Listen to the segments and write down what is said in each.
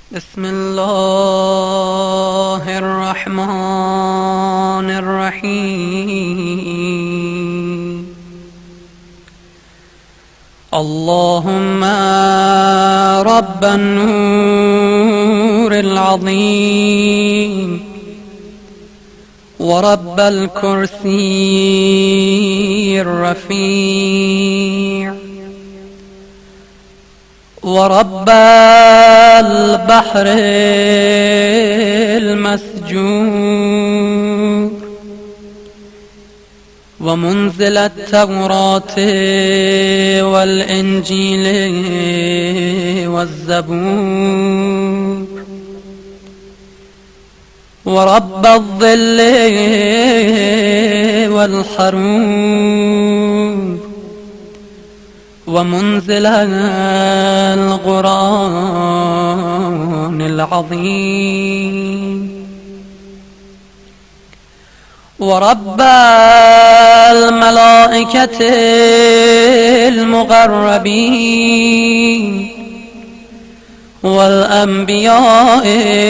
بسم الله الرحمن الرحيم. اللهم رب النور العظيم ورب الكرسي الرفيع ورب البحر المسجور ومنزل التوراة والإنجيل والزبور ورب الظل والحرور ومنزل القرآن العظيم ورب الملائكة المقربين والأنبياء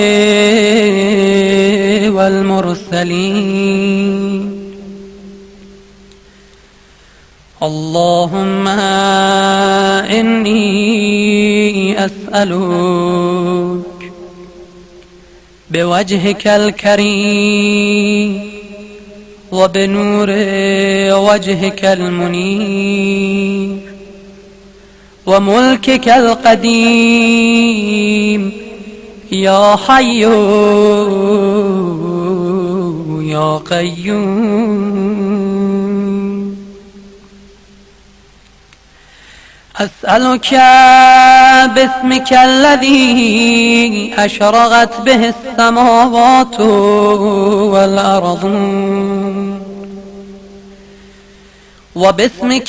والمرسلين. اللهم إني أسألك بوجهك الكريم وبنور وجهك المنير وملكك القديم يا حي يا قيوم، أسألك باسمك الذي أشرقت به السماوات والأرض وباسمك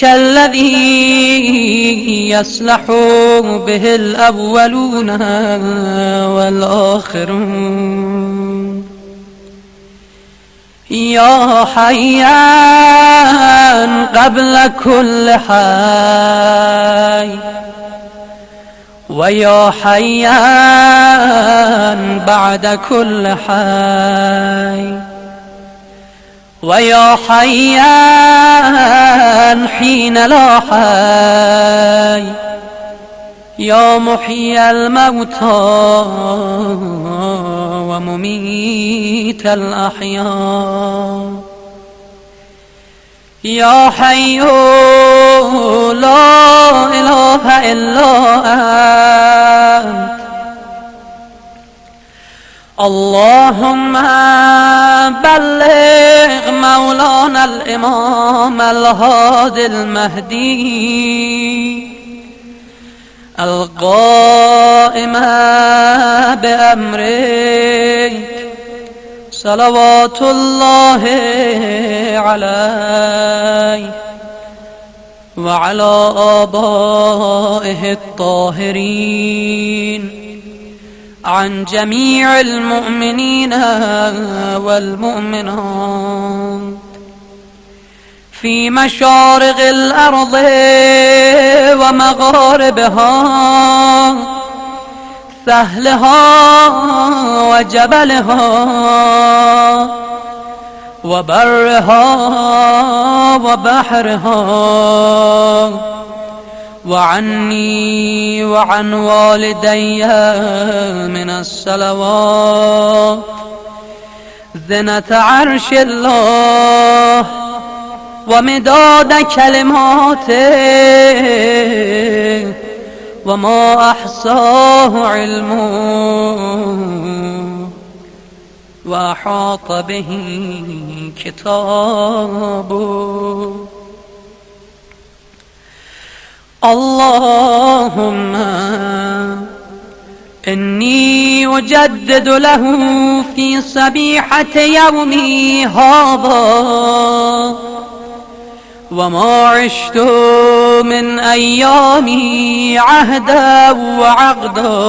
الذي يصلح به الأولون والآخرون يا حيان قبل كل حي ويا حيان بعد كل حي ويا حيان حين لا حي يا محيي الموتى ومميت الأحياء يا حي لا إله إلا أنت. اللهم بلغ مولانا الإمام الهادي المهدي القائم بأمرك صلوات الله عليه وعلى آبائه الطاهرين عن جميع المؤمنين والمؤمنات في مشارق الأرض ومغاربها سهلها وجبلها وبرها وبحرها وعني وعن والدي من الصلوات زنة عرش الله ومداد كلماته وما أحصاه علمه وأحاط به كتابه. اللهم إني أجدد له في صبيحة يومي هذا وما عشت من أيامي عهدا وعقدا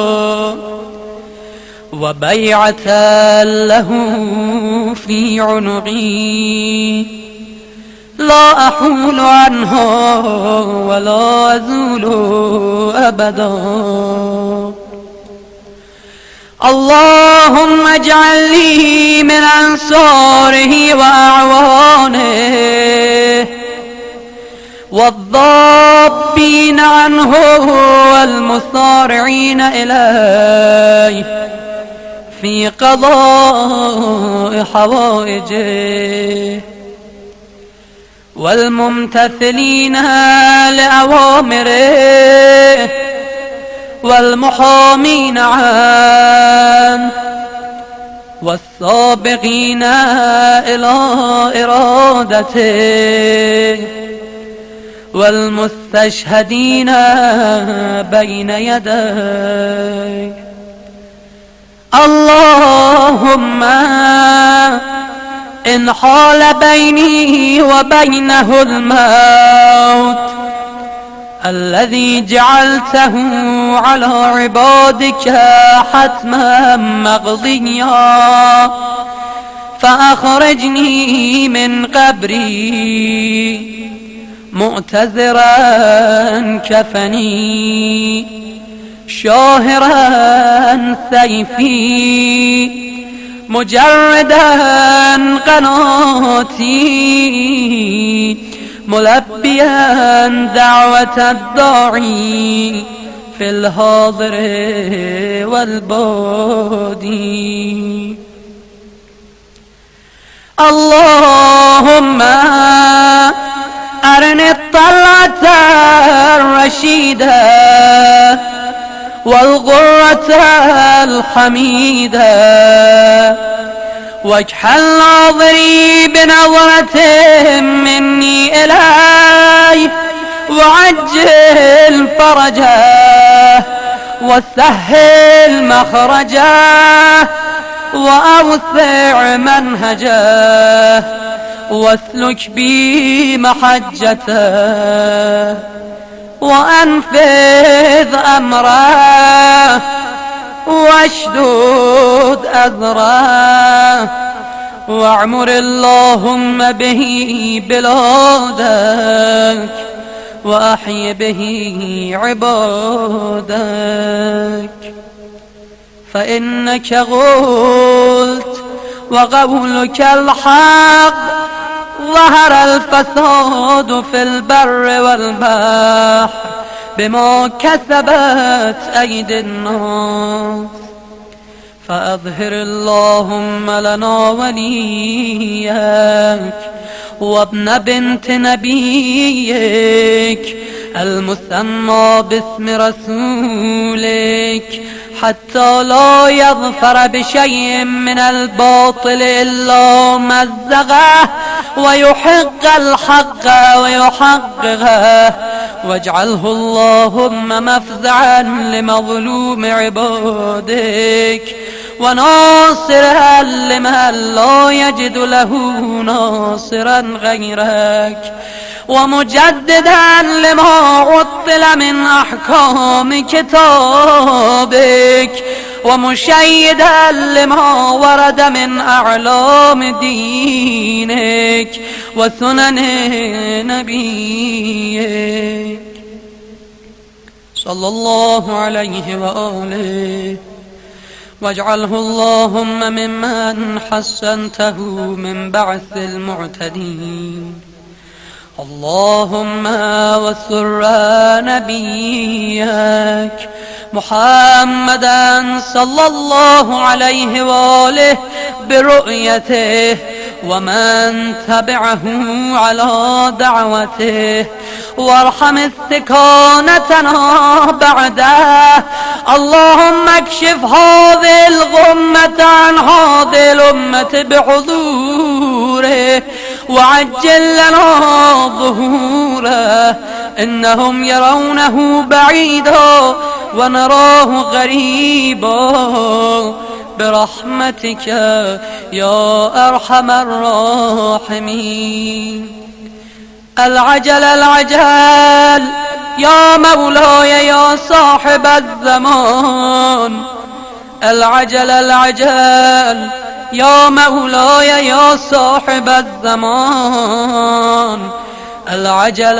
وبيعة له في عنقي لا أحول عنها ولا أزول أبدا. اللهم اجعل لي من أنصاره وأعوانه والضابين عنه والمصارعين إليه في قضاء حوائجه والممتثلين لأوامره والمحامين عنه والسابقين إلى إرادته والمستشهدين بين يديه. اللهم إن حال بيني وبينه الموت الذي جعلته على عبادك حتما مقضيا فأخرجني من قبري مؤتزرا كفني شاهرا سيفي مجردا قناتي ملبيا دعوة الداعي في الحاضر والبادي. اللهم أرني الطلعة الرشيدة والغرة الحميدة واجعل ناظري بنظرة مني إليه وعجل فرجه وسهل مخرجه وأوسع منهجه واسلك بي محجته وأنفذ أمره واشدد أذره واعمر اللهم به بلادك وأحي به عبادك. فإنك قلت وقولك الحق ظهر الفساد في البر والبحر بما كسبت أيدي الناس فأظهر اللهم لنا وليك وابن بنت نبيك المسمى باسم رسولك حتى لا يظفر بشيء من الباطل إلا مزغه ويحق الحق ويحققه واجعله اللهم مفزعا لمظلوم عبادك وناصرا لمن لا يجد له ناصرا غيرك ومجددا لما عطل من أحكام كتابك ومشيدا لما ورد من أعلام دينك وسنن نبيك صلى الله عليه وآله. واجعله اللهم ممن حسنته من بعث المعتدين. اللهم وسر نبيك محمدا صلى الله عليه وآله برؤيته ومن تبعه على دعوته وارحم استكانتنا بعده. اللهم اكشف هذه الغمة عن هذه الأمة بحضوره وعجل لنا ظهوره إنهم يرونه بعيدا ونراه غريبا برحمتك يا أرحم الراحمين. العجل العجل يا مولاي يا صاحب الزمان. العجل العجل يا مولاي يا صاحب الزمان. العجل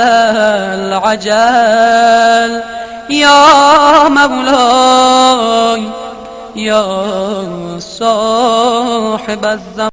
العجل يا مولاي يا صاحب الزمان.